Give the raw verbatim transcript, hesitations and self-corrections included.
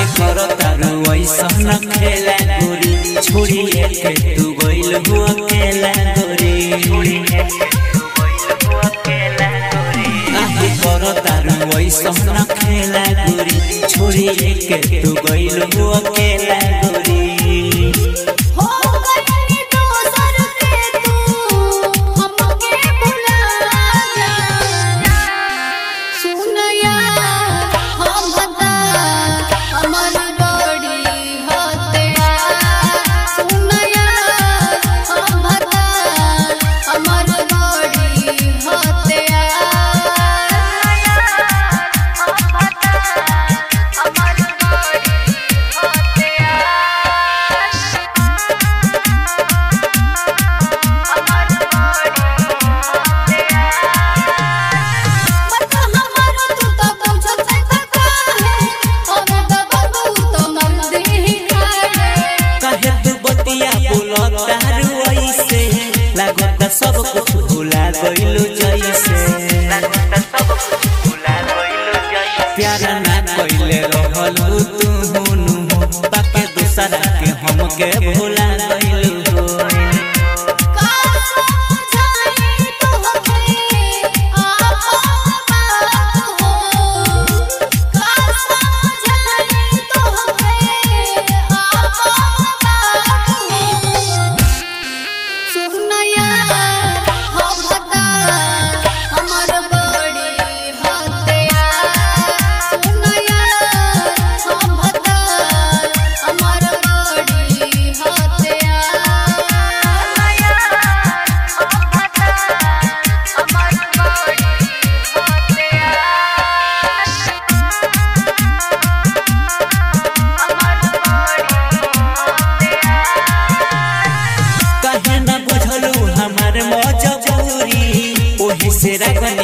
काहे करो तारू ऐसा न खेला गोरी छोड़ी के तू गइल हो अकेला गोरी काहे करो तारू ऐसा न खेला गोरी छोड़ी के तू गइल हो अकेला गोरी सब कुछ भुला गइलो जैसे प्यार ना कइले रहलू तू हुनु बाकी दूसरा के हमके भुला गइलो से